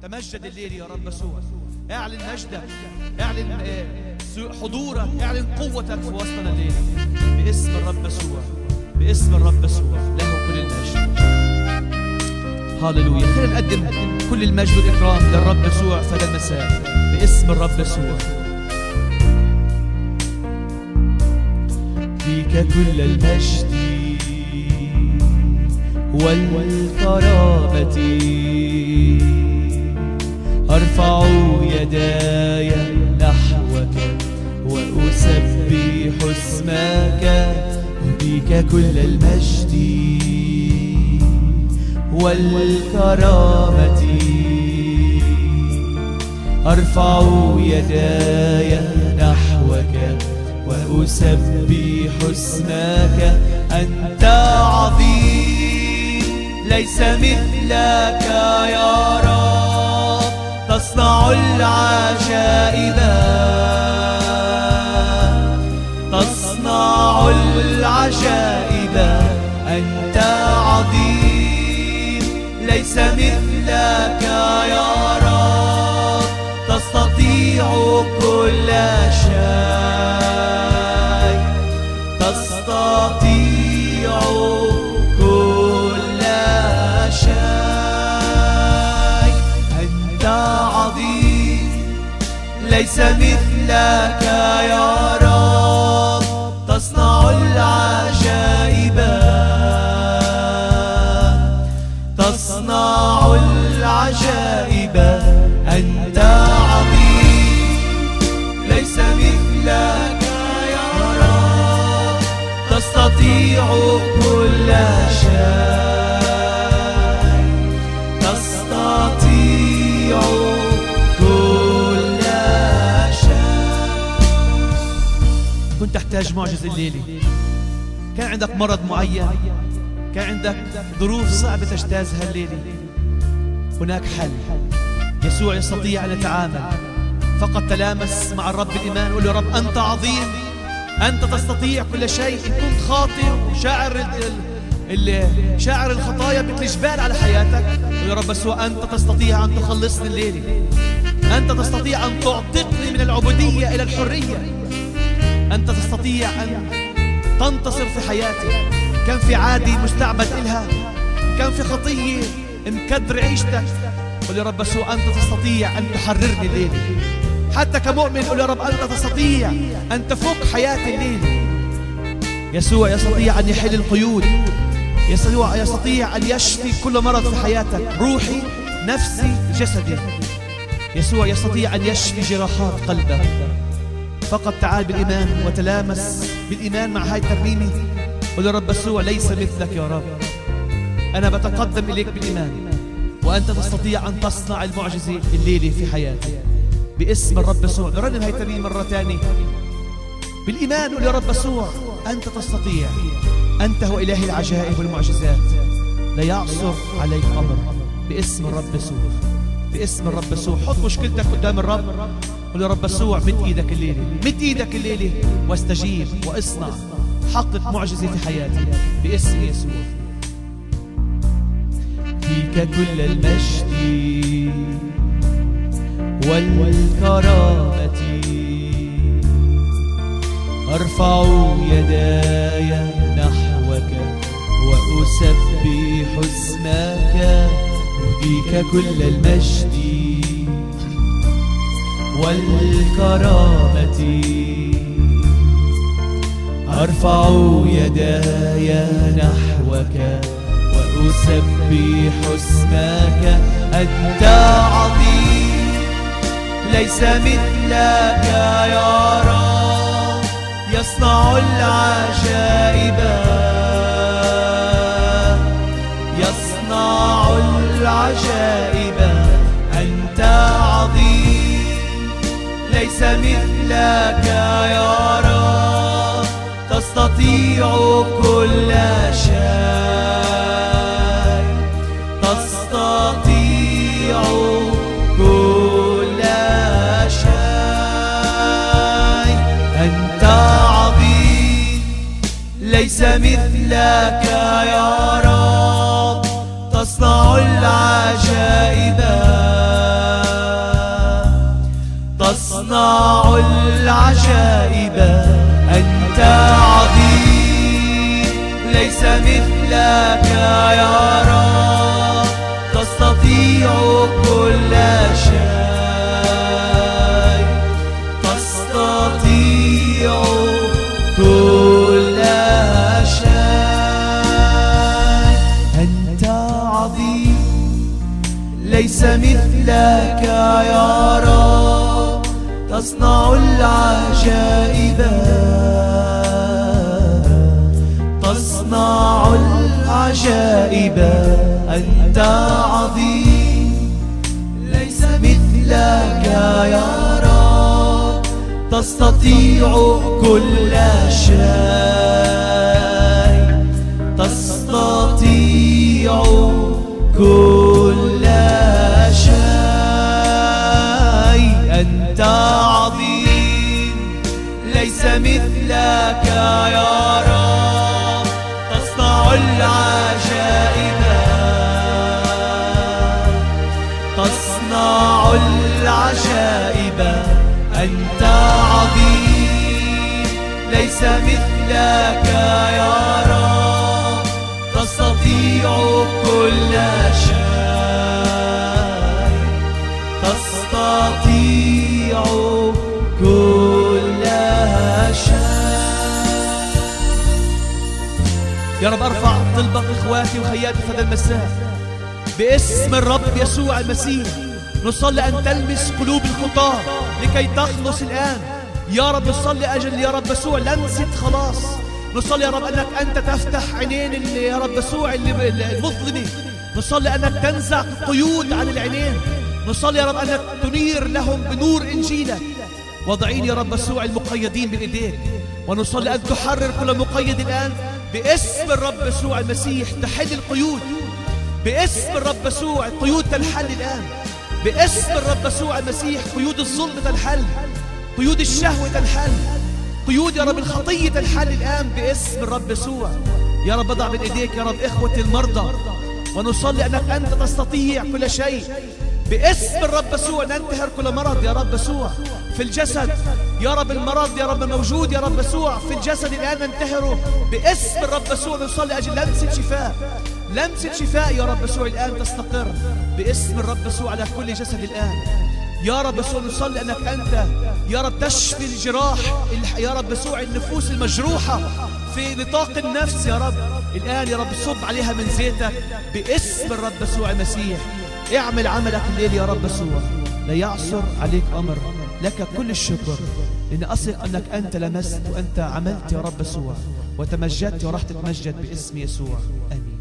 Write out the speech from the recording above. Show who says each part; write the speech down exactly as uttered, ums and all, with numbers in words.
Speaker 1: تمجد الليل يا رب يسوع. اعلن مجدك، اعلن حضورك، اعلن قوتك في وسطنا الليل باسم الرب يسوع، باسم الرب يسوع له كل المجد. هاللويا. خلينا نقدم كل المجد والإكرام للرب يسوع في هذا المساء باسم الرب يسوع. فيك كل المجد والكرامة، أرفع يداي نحوك وأسبح اسمك. فيك كل المجد والكرامة، أرفع يداي نحوك وأسبح اسمك. أنت عظيم ليس مثلك يا رب، تصنع العجائب، تصنع العجائب. أنت عظيم ليس مثلك يا رب، تستطيع كل شيء، تستطيع كل شيء. أنت عظيم ليس مثلك يا رب، تصنع العجائب، تصنع العجائب. أنت عظيم ليس مثلك يا رب، تستطيع كل شيء، تستطيع كل شيء. كنت تحتاج معجزة الليلة، كان عندك مرض معين، كان عندك ظروف صعبة تجتازها الليلة، هناك حل. يسوع يستطيع أن يتعامل. فقط تلامس مع الرب بالإيمان، قل له يا رب أنت عظيم، أنت تستطيع كل شيء. إن كنت خاطئ وشاعر شاعر الخطايا مثل جبال على حياتك، قل يا رب يسوع أنت تستطيع أن تخلصني الليلة، أنت تستطيع أن تعتقني من العبودية إلى الحرية، أنت تستطيع أن تنتصر في حياتي. كان في عادي مستعبد إلها، كان في خطية مكدر عيشتك، قل يا رب يسوع أنت تستطيع أن تحررني الليلة. حتى كمؤمن قل يا رب أنت تستطيع أن تفك حياتي الليلة. يسوع يستطيع أن يحل القيود، يسوع يستطيع أن يشفي كل مرض في حياتك، روحي، نفسي، جسدي. يسوع يستطيع أن يشفي جراحات قلبك. فقط تعال بالإيمان وتلامس بالإيمان مع هاي الترنيمة، قل يا رب يسوع ليس مثلك يا رب، أنا بتقدم إليك بالإيمان وأنت تستطيع أن تصنع المعجزة الليلة في حياتي باسم الرب يسوع. نرنم هاي الترنيمة مرة ثانية بالإيمان، قل يا رب يسوع أنت تستطيع، أنت هو إله العجائب والمعجزات، لا يعصر عليك أمر باسم الرب يسوع، باسم الرب يسوع. حط مشكلتك قدام الرب، قل يا رب يسوع مد إيدك الليلة، مد إيدك الليلة واستجيب واصنع، حقق معجزة في حياتي باسم يسوع. فيك كل المجد والكرامة، أرفع يداي نحوك وأسبح اسمك. فيك كل المجد والكرامة، أرفع يداي نحوك وأسبح اسمك. أنت عظيم ليس مثلك يا رب، يصنع العجائب، يصنع العجائب. أنت عظيم ليس مثلك يا رب، تستطيع كل شيء، تستطيع كل شيء. أنت عظيم ليس مثلك يا رب، تصنع العجائب، تصنع العجائب، أنت عظيم ليس مثلك يا رب، تستطيع كل شيء، تستطيع كل شيء. أنت عظيم ليس مثلك يا رب، تصنع العجائب، تصنع العجائب. أنت عظيم ليس مثلك يا رب، تستطيع كل شيء، تستطيع كل شيء. أنت عظيم ليس مثلك يا رب، تصنع العجائب، تصنع العجائب. أنت عظيم ليس مثلك يا رب، تستطيع كل شيء، تستطيع كل شيء. يا رب ارفع طلبة اخواتي وخياتي في هذا المساء باسم الرب يسوع المسيح. نصلي أن تلمس قلوب الخطاة لكي تخلص الآن يا رب. نصلي أجل يا رب يسوع لمسة خلاص. نصلي يا رب أنك أنت تفتح عينين اللي يا رب يسوع المظلمة. نصلي أنك تنزع قيود عن العينين. نصلي يا رب أنك تنير لهم بنور إنجيلك. وضعين يا رب يسوع المقيدين بإيديك. ونصلي أن تحرر كل مقيد الآن باسم الرب يسوع المسيح. تحل القيود باسم الرب يسوع. القيود تنحل الآن باسم الرب يسوع المسيح. قيود الظلم تنحل، قيود الشهوة تنحل، قيود يا رب الخطية تنحل الآن باسم الرب يسوع. يا رب اضع بين ايديك يا رب إخوة المرضى، ونصلي أنك أنت تستطيع كل شيء باسم الرب يسوع. ننتهر كل مرض يا رب يسوع في الجسد. يا رب المرض يا رب موجود يا رب يسوع في الجسد الآن، ننتهره باسم الرب يسوع. نصلي أجل لمسة شفاء، لمسة شفاء يا رب يسوع الآن تستقر باسم الرب يسوع على كل جسد الآن يا رب يسوع. نصلي أنك أنت يا رب تشفي الجراح يا رب يسوع، النفوس المجروحة في نطاق النفس يا رب الآن يا رب صب عليها من زيتك باسم الرب يسوع المسيح. اعمل عملك الليل يا رب يسوع، لا يعصر عليك أمر. لك كل الشكر لأن أثق أنك أنت لمست وأنت عملت يا رب يسوع وتمجدت وراح تتمجد باسم يسوع. آمين.